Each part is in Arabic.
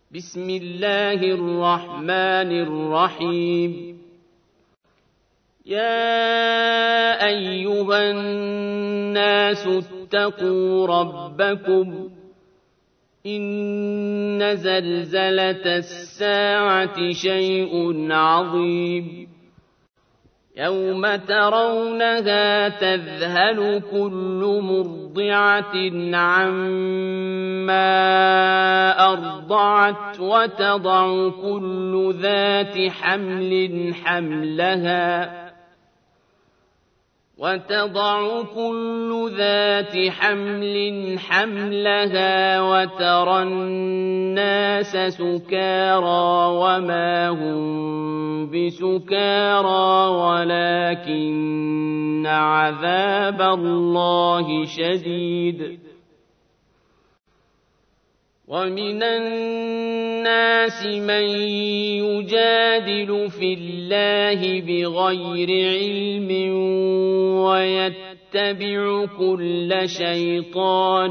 بسم الله الرحمن الرحيم يا أيها الناس اتقوا ربكم إن زلزلة الساعة شيء عظيم يوم ترونها تذهل كل مرضعة عما أرضعت وتضع كل ذات حمل حملها وترى الناس سكارى وما هم بسكارى ولكن عذاب الله شديد ومن الناس من يجادل في الله بغير علم ويتبع كل شيطان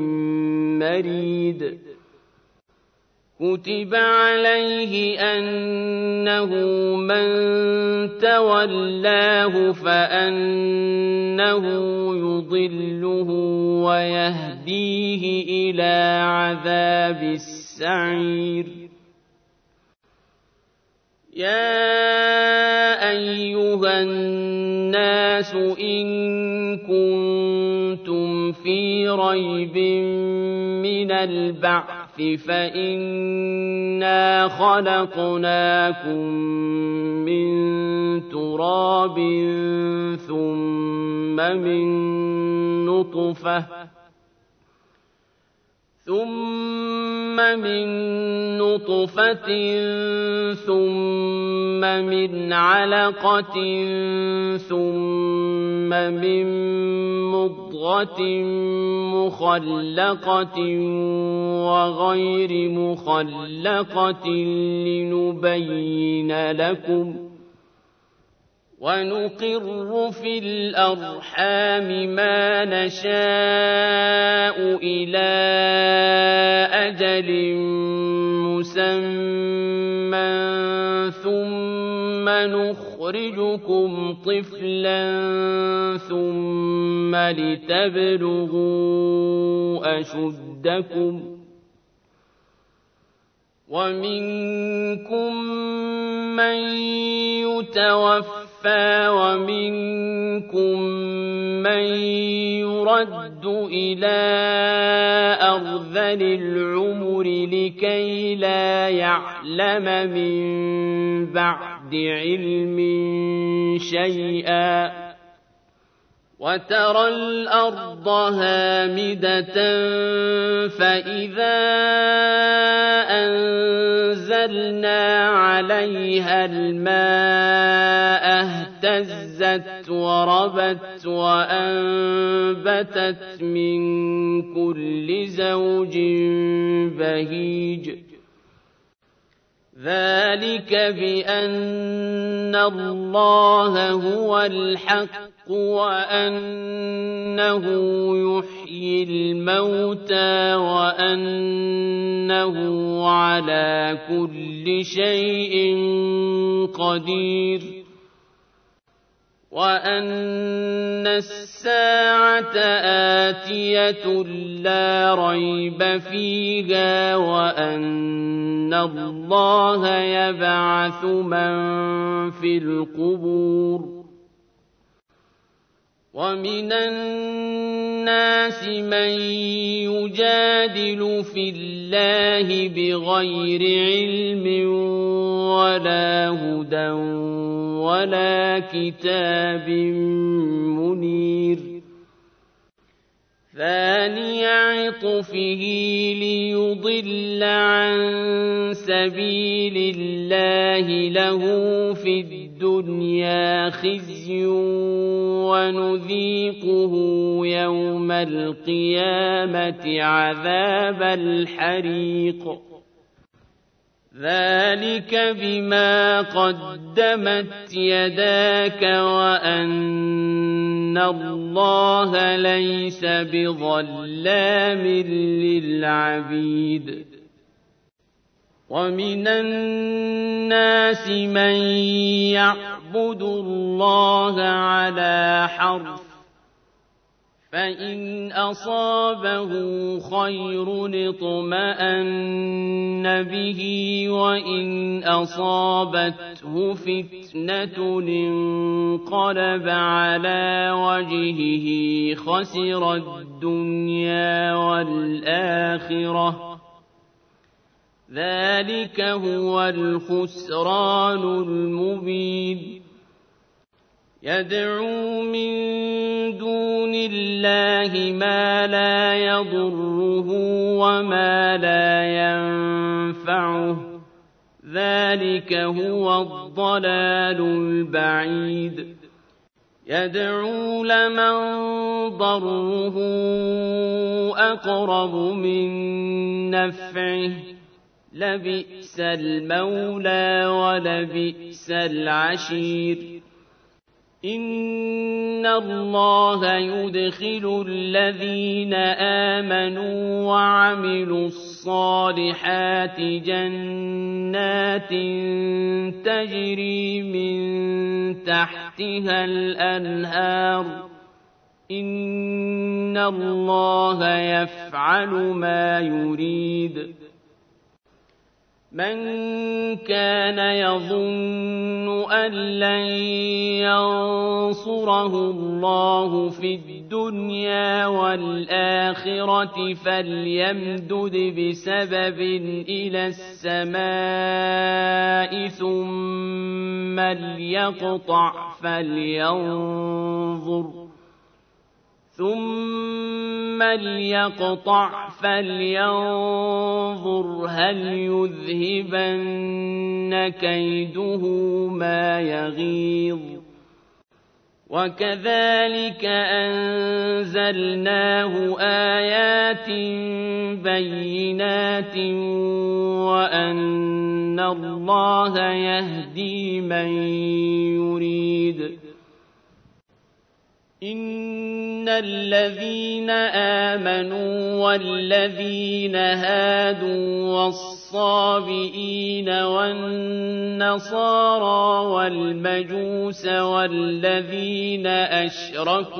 مريد كتب عليه أنه من تولاه فأنه يضله ويهديه إلى عذاب السعير يا أيها الناس إن كنتم في ريب من البعث فإنا خلقناكم من تراب ثم من نطفة ثم من علقة ثم من مضغة مخلقة وغير مخلقة لنبين لكم ونقر في الأرحام ما نشاء إلى أجل مسمى ثم نخرجكم طفلا ثم لتبلغوا أشدكم ومنكم من يتوفى ومنكم من يرد إلى أرذل العمر لكي لا يعلم من بعد علم شيئا وترى الأرض هامدة فإذا أنزلنا عليها الماء اهتزت وربت وأنبتت من كل زوج بهيج ذلك بأن الله هو الحق وأنه يحيي الموتى وأنه على كل شيء قدير وأن الساعة آتية لا ريب فيها وأن الله يبعث من في القبور ومن الناس من يجادل في الله بغير علم ولا هدى ولا كتاب منير ثاني عطفه ليضل عن سبيل الله له في الدنيا خزي ونذيقه يوم القيامة عذاب الحريق ذلك بما قدمت يداك وأن الله ليس بظلام للعبيد ومن الناس من يعبد الله على حرف فإن أصابه خير اطمأن به وإن أصابته فتنة انقلب على وجهه خسر الدنيا والآخرة ذلك هو الخسران المبين يدعو من دون الله ما لا يضره وما لا ينفعه ذلك هو الضلال البعيد يدعو لمن ضره أقرب من نفعه لبئس المولى ولبئس العشير إن الله يدخل الذين آمنوا وعملوا الصالحات جنات تجري من تحتها الأنهار إن الله يفعل ما يريد من كان يظن أن لن ينصره الله في الدنيا والآخرة فليمدد بسبب إلى السماء ثم ليقطع فلينظر هل يذهبن كيده ما يغيظ وكذلك أنزلناه آيات بينات وأن الله يهدي من يريد إن الذين آمنوا والذين هادوا والصابئين والنصارى والمجوس والذين أشركوا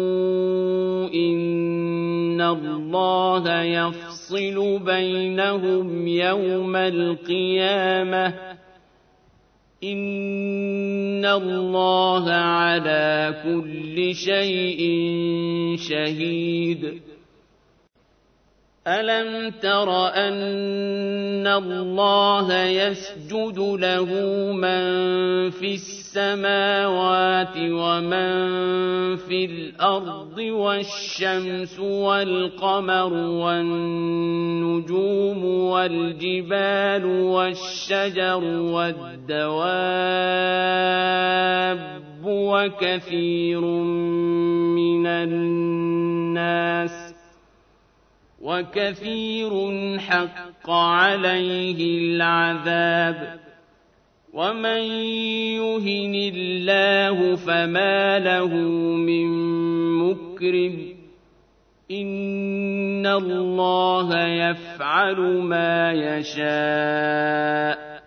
إن الله يفصل بينهم يوم القيامة إن الله على كل شيء شهيد ألم تر أن الله يسجد له من في السماوات ومن في الأرض والشمس والقمر والنجوم والجبال والشجر والدواب وكثير حق عليه العذاب ومن يهن الله فما له من مكرم إن الله يفعل ما يشاء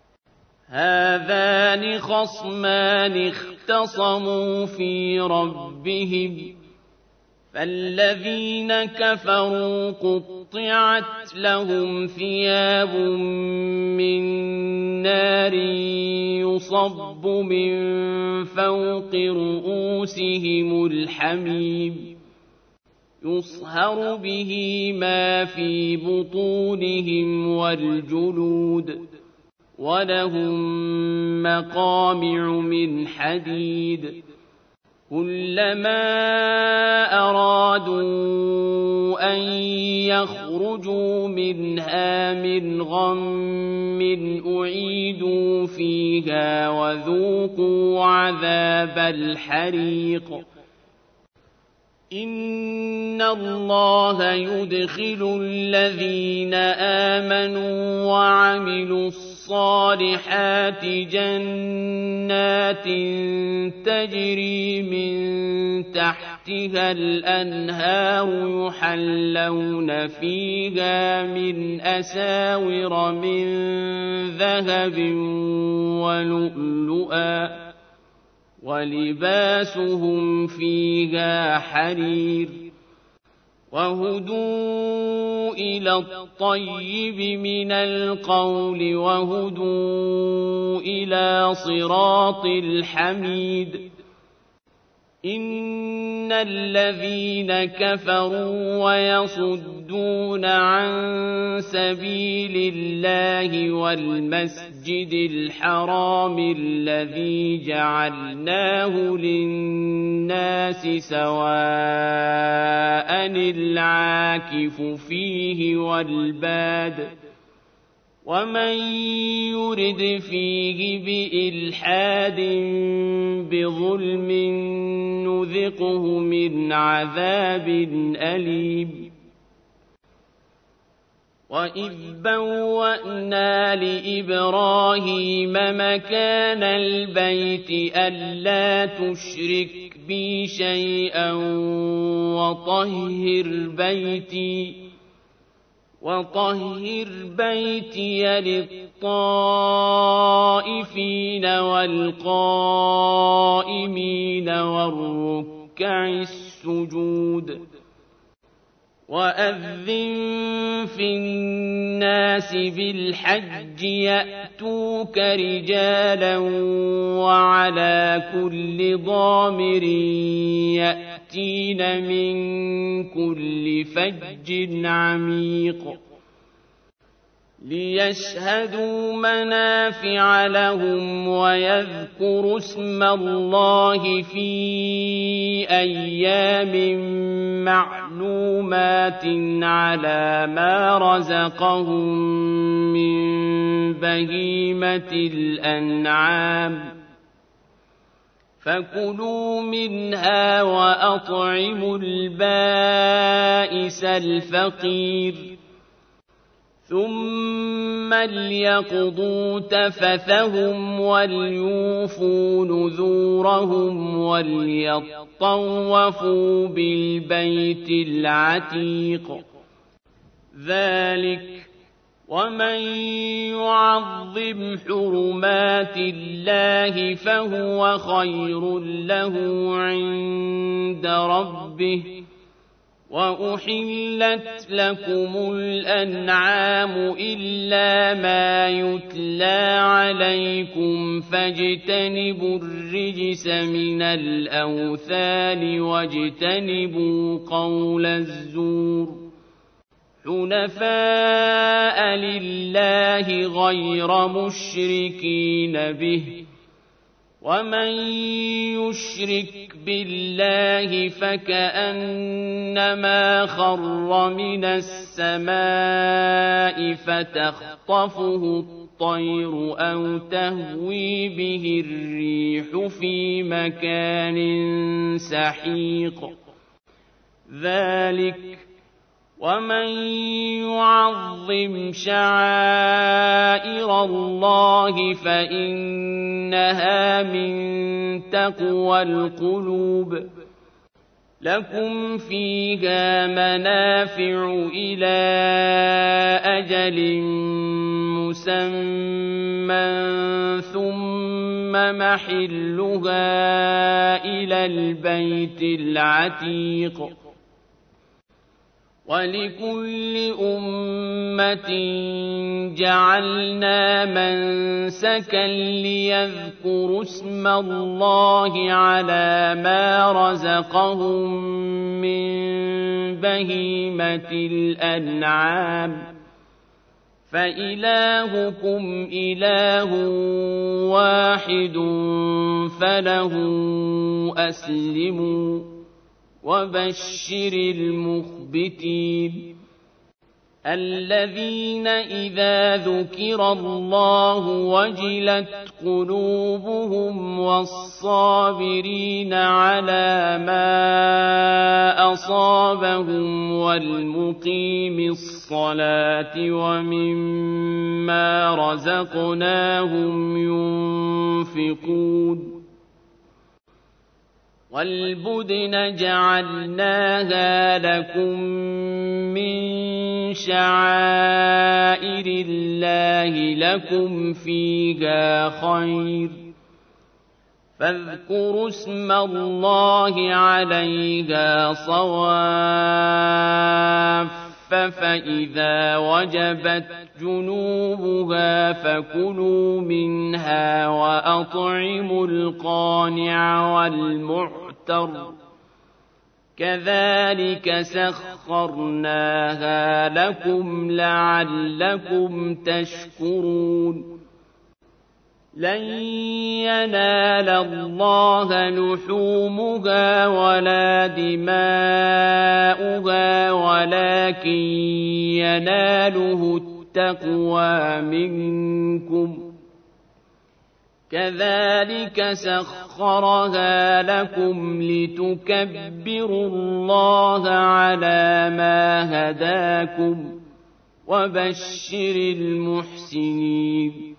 هذان خصمان اختصموا في ربهم فالذين كفروا قطعت لهم ثياب من نار يصب من فوق رؤوسهم الحميم يصهر به ما في بطونهم والجلود ولهم مقامع من حديد كلما أرادوا أن يخرجوا منها من غم أعيدوا فيها وذوقوا عذاب الحريق إن الله يدخل الذين آمنوا وعملوا الصالحات جنات تجري من تحتها تحتها الأنهار يحلون فيها من أساور من ذهب ولؤلؤا ولباسهم فيها حرير وهدوا إلى الطيب من القول وهدوا إلى صراط الحميد إن الذين كفروا ويصدون عن سبيل الله والمسجد الحرام الذي جعلناه للناس سواء العاكف فيه والباد ومن يرد فيه بإلحاد بظلم نذقه من عذاب أليم وإذ بوأنا لإبراهيم مكان البيت ألا تشرك بي شيئا وطهر بيتي للطائفين والقائمين والركع السجود وأذن في الناس بالحج يأتوك رجالا وعلى كل ضامر يأتين من كل فج عميق ليشهدوا منافع لهم ويذكروا اسم الله في أيام معلومات على ما رزقهم من بهيمة الأنعام فكلوا منها وأطعموا البائس الفقير ثم ليقضوا تفثهم وليوفوا نذورهم وليطوفوا بالبيت العتيق ذلك ومن يعظم حرمات الله فهو خير له عند ربه وأحلت لكم الأنعام إلا ما يتلى عليكم فاجتنبوا الرجس من الأوثان واجتنبوا قول الزور حنفاء لله غير مشركين به ومن يشرك بالله فكأنما خر من السماء فتخطفه الطير أو تهوي به الريح في مكان سحيق ذلك ومن يعظم شعائر الله فإنها من تقوى القلوب لكم فيها منافع إلى أجل مسمى ثم محلها إلى البيت العتيق ولكل أمة جعلنا منسكا ليذكروا اسم الله على ما رزقهم من بهيمة الأنعام فإلهكم إله واحد فله أسلموا وبشر المخبتين الذين إذا ذكر الله وجلت قلوبهم والصابرين على ما أصابهم والمقيم الصلاة ومما رزقناهم ينفقون وَالْبُدْنَ جَعَلْنَاهَا لَكُم مِّن شَعَائِرِ اللَّهِ لَكُمْ فِيهَا خَيْرٌ ۖ فاذكروا اسم الله عليها صواف فإذا وجبت جنوبها فكلوا منها وأطعموا القانع والمعتر كذلك سخرناها لكم لعلكم تشكرون لن ينال الله لحومها ولا دماؤها ولكن يناله التقوى منكم كذلك سخرها لكم لتكبروا الله على ما هداكم وبشر المحسنين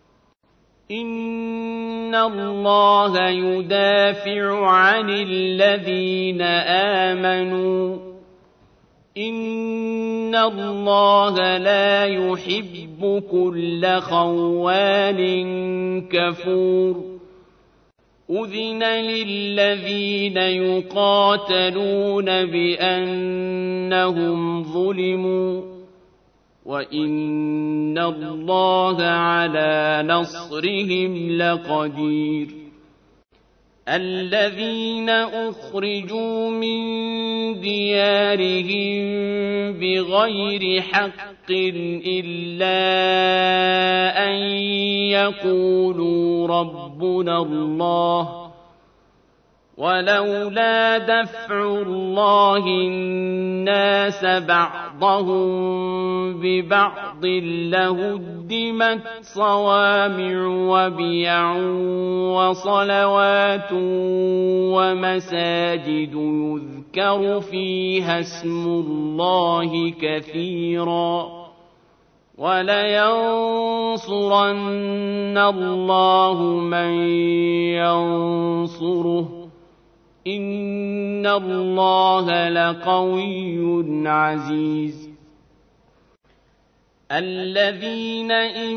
إن الله يدافع عن الذين آمنوا إن الله لا يحب كل خوان كفور أذن للذين يقاتلون بأنهم ظلموا وَإِنَّ اللَّهَ عَلَى نَصْرِهِمْ لَقَدِيرٌ الَّذِينَ أُخْرِجُوا مِنْ دِيَارِهِمْ بِغَيْرِ حَقٍّ إِلَّا أَنْ يَقُولُوا رَبُّنَا اللَّهُ وَلَوْلَا دَفْعُ اللَّهِ النَّاسَ بَعْضَهُم بِبَعْضٍ لَّهُدِّمَتْ صَوَامِعُ وَبِيَعٌ وَصَلَوَاتٌ وَمَسَاجِدُ يُذْكَرُ فِيهَا اسْمُ اللَّهِ كَثِيرًا وَلَيَنصُرَنَّ اللَّهُ مَن يَنصُرُهُ إِنَّ اللَّهَ لَقَوِيٌّ عَزِيزٌ الَّذِينَ إِن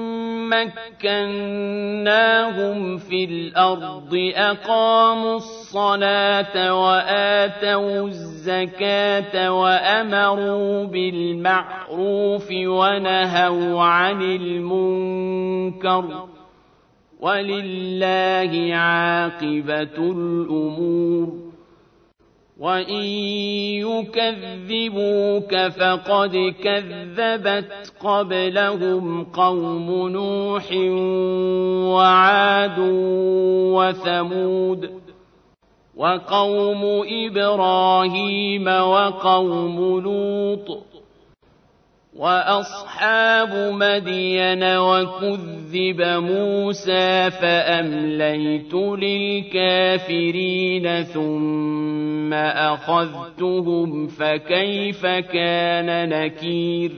مَّكَّنَّاهُمْ فِي الْأَرْضِ أَقَامُوا الصَّلَاةَ وَآتَوُا الزَّكَاةَ وَأَمَرُوا بِالْمَعْرُوفِ وَنَهَوْا عَنِ الْمُنكَرِ وَلِلَّهِ عَاقِبَةُ الْأُمُورِ وَإِن يُكَذِّبُوكَ فَقَدْ كَذَّبَتْ قَبْلَهُمْ قَوْمُ نُوحٍ وَعَادٌ وَثَمُودُ وَقَوْمُ إِبْرَاهِيمَ وَقَوْمُ لُوطٍ وَأَصْحَابُ مَدْيَنَ وَكُذِّبَ مُوسَىٰ فَأَمْلَيْتُ لِلْكَافِرِينَ ثُمَّ أَخَذْتُهُمْ فَكَيْفَ كَانَ نَكِيرِ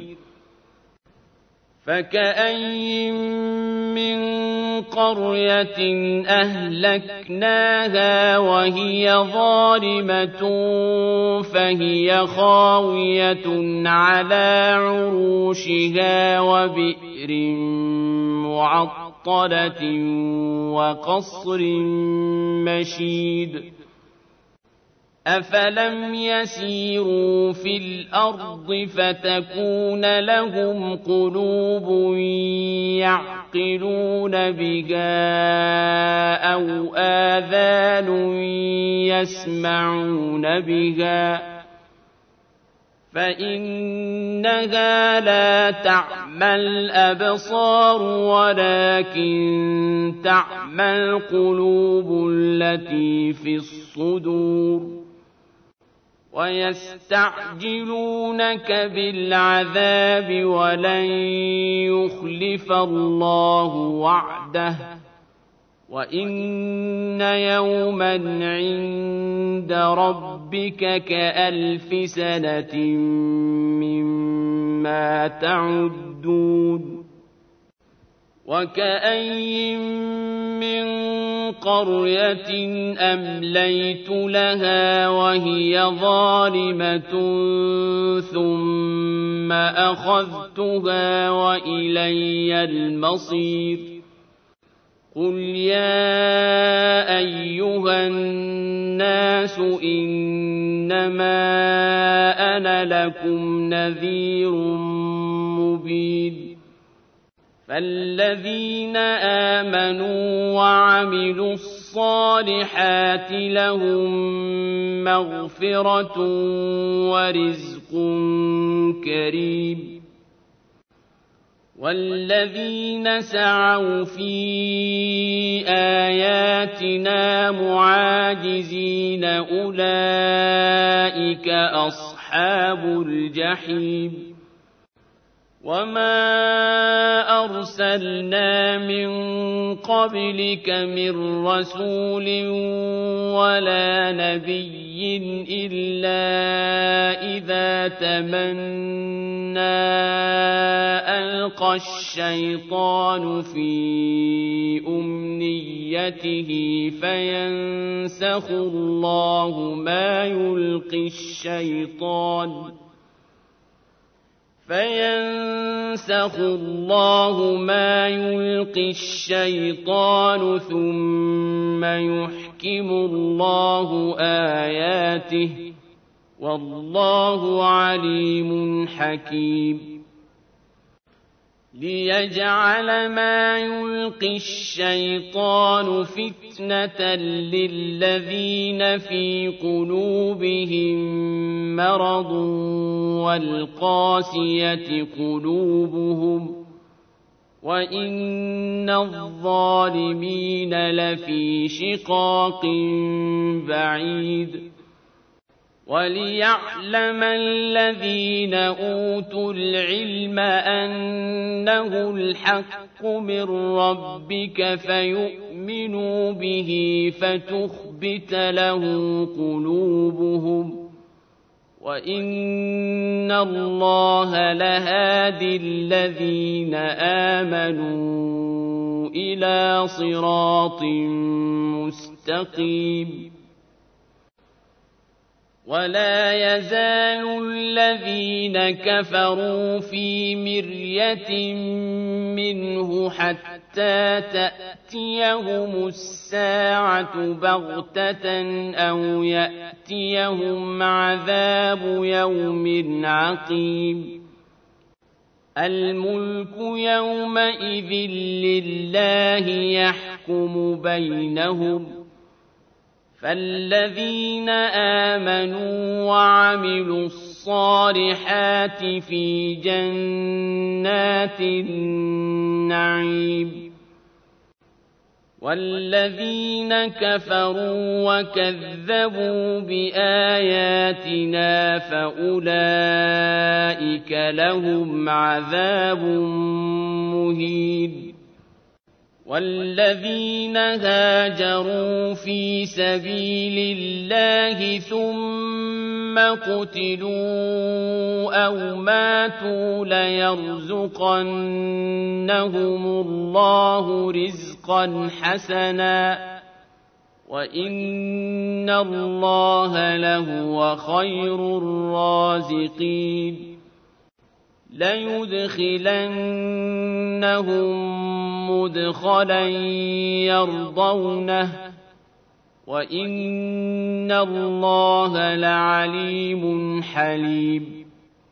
فَكَأَيِّن مِّن قَرْيَةٍ أَهْلَكْنَاهَا وَهِيَ ظَالِمَةٌ فَهِيَ خَاوِيَةٌ عَلَىٰ عُرُوشِهَا وَبِئْرٍ مُّعَطَّلَةٍ وَقَصْرٍ مَّشِيدٍ أَفَلَمْ يَسِيرُوا فِي الْأَرْضِ فَتَكُونَ لَهُمْ قُلُوبٌ يَعْقِلُونَ بِهَا أَوْ آذَانٌ يَسْمَعُونَ بِهَا فَإِنَّهَا لَا تَعْمَى الْأَبْصَارُ وَلَكِن تَعْمَى الْقُلُوبُ الَّتِي فِي الصُّدُورِ وَيَسْتَعْجِلُونَكَ بِالْعَذَابِ وَلَن يُخْلِفَ اللَّهُ وَعْدَهُ وَإِنَّ يَوْمًا عِندَ رَبِّكَ كَأَلْفِ سَنَةٍ مِّمَّا تَعُدُّونَ وَكَأَيِّن مِّن قرية أمليت لها وهي ظالمة ثم أخذتها وإلي المصير قل يا أيها الناس إنما أنا لكم نذير مبين فالذين آمنوا وعملوا الصالحات لهم مغفرة ورزق كريم والذين سعوا في آياتنا معاجزين أولئك أصحاب الجحيم وما أرسلنا من قبلك من رسول ولا نبي إلا إذا تمنى ألقى الشيطان في أمنيته فينسخ الله ما يلقي الشيطان ثم يحكم الله آياته والله عليم حكيم ليجعل ما يلقي الشيطان فتنة للذين في قلوبهم مرض والقاسية قلوبهم وإن الظالمين لفي شقاق بعيد وليعلم الذين أوتوا العلم أنه الحق من ربك فيؤمنوا به فتخبت له قلوبهم وإن الله لهادي الذين آمنوا إلى صراط مستقيم ولا يزال الذين كفروا في مرية منه حتى تأتيهم الساعة بغتة أو يأتيهم عذاب يوم عقيم الملك يومئذ لله يحكم بينهم فالذين آمنوا وعملوا الصالحات في جنات النعيم والذين كفروا وكذبوا بآياتنا فأولئك لهم عذاب مهين والذين هاجروا في سبيل الله ثم قتلوا أو ماتوا ليرزقنهم الله رزقا حسنا وإن الله لهو خير الرازقين ليدخلنهم مدخلا يرضونه وإن الله لعليم حليم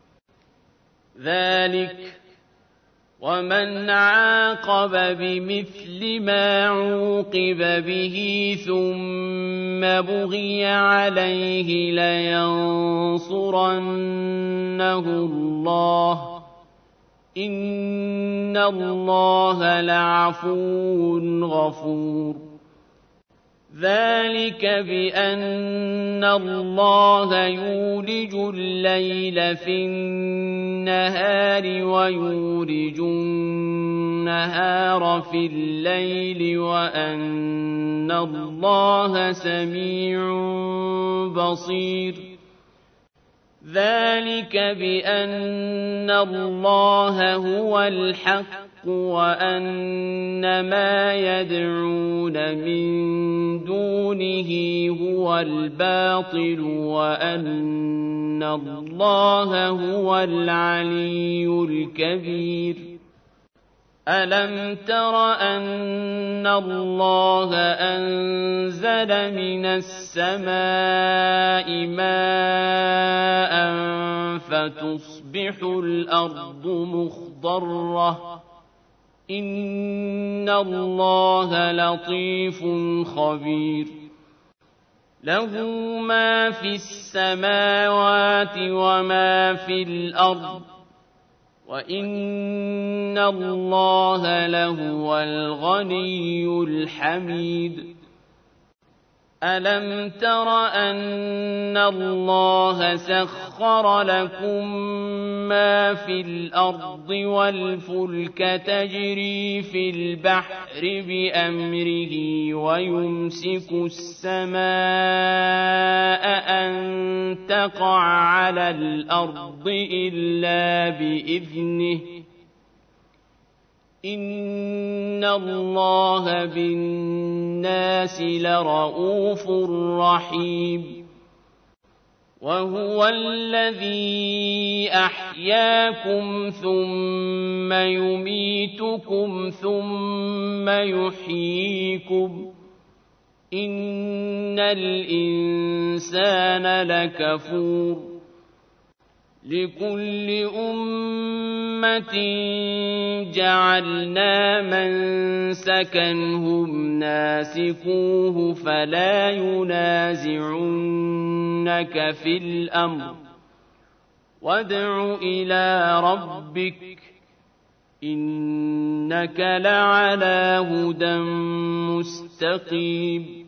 ذلك ومن عاقب بمثل ما عوقب به ثم بغي عليه لينصرنه الله إن الله لعفو غفور ذلك بأن الله يولج الليل في النهار ويولج النهار في الليل وأن الله سميع بصير ذلك بأن الله هو الحق وأن ما يدعون من دونه هو الباطل وأن الله هو العلي الكبير ألم تر أن الله أنزل من السماء ماء فتصبح الأرض مخضرة إن الله لطيف خبير له ما في السماوات وما في الأرض وإن الله لهو الغني الحميد ألم تر أن الله سخر لكم ما في الأرض والفلك تجري في البحر بأمره ويمسك السماء أن تقع على الأرض إلا بإذنه إن الله بالناس لرءوف رحيم وهو الذي أحياكم ثم يميتكم ثم يحييكم إن الإنسان لكفور لكل أمة جعلنا منسكا هم ناسكوه فلا ينازعنك في الأمر وادع إلى ربك إنك لعلى هدى مستقيم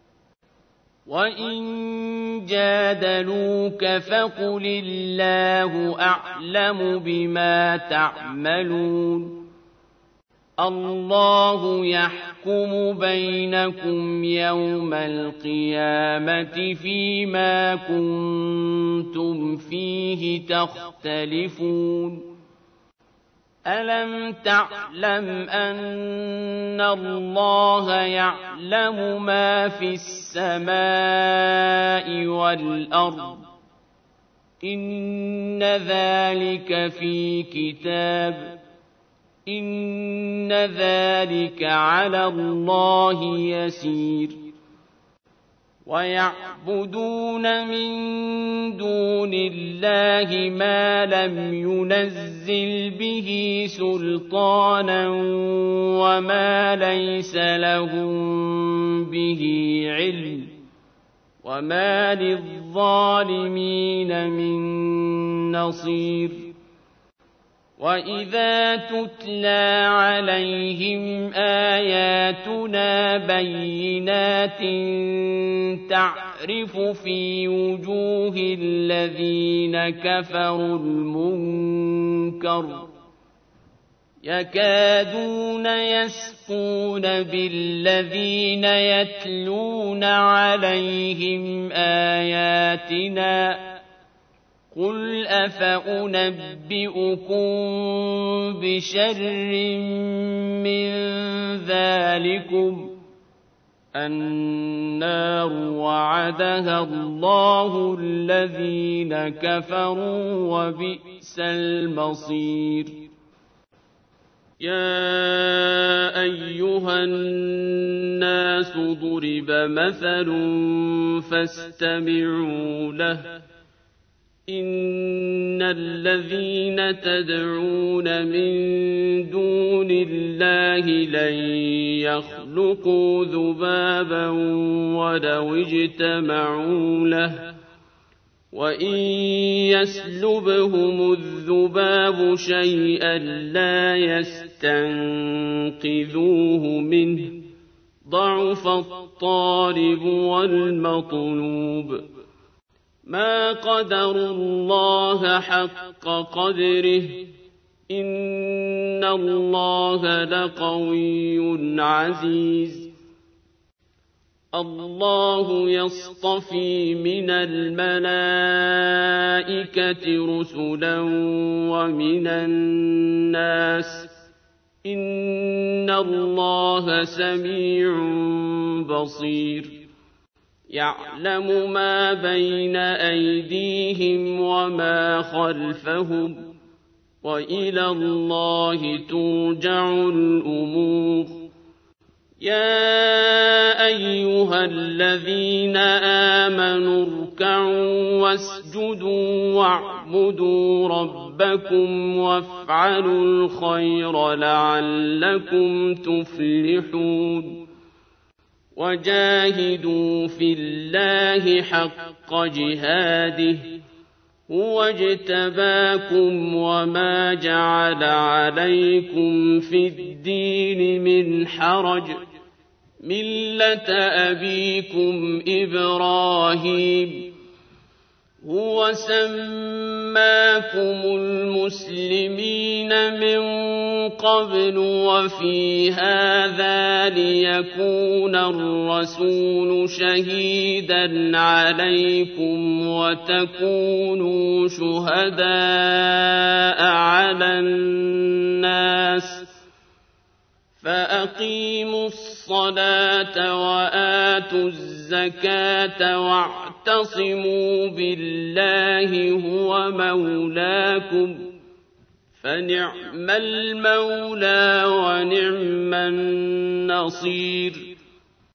وإن جادلوك فقل الله أعلم بما تعملون الله يحكم بينكم يوم القيامة فيما كنتم فيه تختلفون ألم تعلم أن الله يعلم ما في السماء والأرض إن ذلك في كتاب إن ذلك على الله يسير ويعبدون من دون الله ما لم ينزل به سلطانا وما ليس لهم به علم وما للظالمين من نصير وإذا تتلى عليهم آياتنا بينات تعرف في وجوه الذين كفروا المنكر يكادون يسقون بالذين يتلون عليهم آياتنا قل أفأنبئكم بشر من ذلكم النار وعدها الله الذين كفروا وبئس المصير يا أيها الناس ضرب مثل فاستمعوا له إن الذين تدعون من دون الله لن يخلقوا ذبابا ولو اجتمعوا له وإن يسلبهم الذباب شيئا لا يستنقذوه منه ضعف الطالب والمطلوب ما قدروا الله حق قدره إن الله لقوي عزيز الله يصطفي من الملائكة رسلا ومن الناس إن الله سميع بصير يعلم ما بين أيديهم وما خلفهم وإلى الله ترجع الأمور يا أيها الذين آمنوا اركعوا واسجدوا واعبدوا ربكم وافعلوا الخير لعلكم تفلحون وجاهدوا في الله حق جهاده هو اجتباكم وما جعل عليكم في الدين من حرج ملة أبيكم إبراهيم هو سماكم المسلمين من قبل وفي هذا ليكون الرسول شهيدا عليكم وتكونوا شهداء على الناس فأقيموا الصلاة وآتوا الزكاة واعتصموا بالله هو مولاكم فنعم المولى ونعم النصير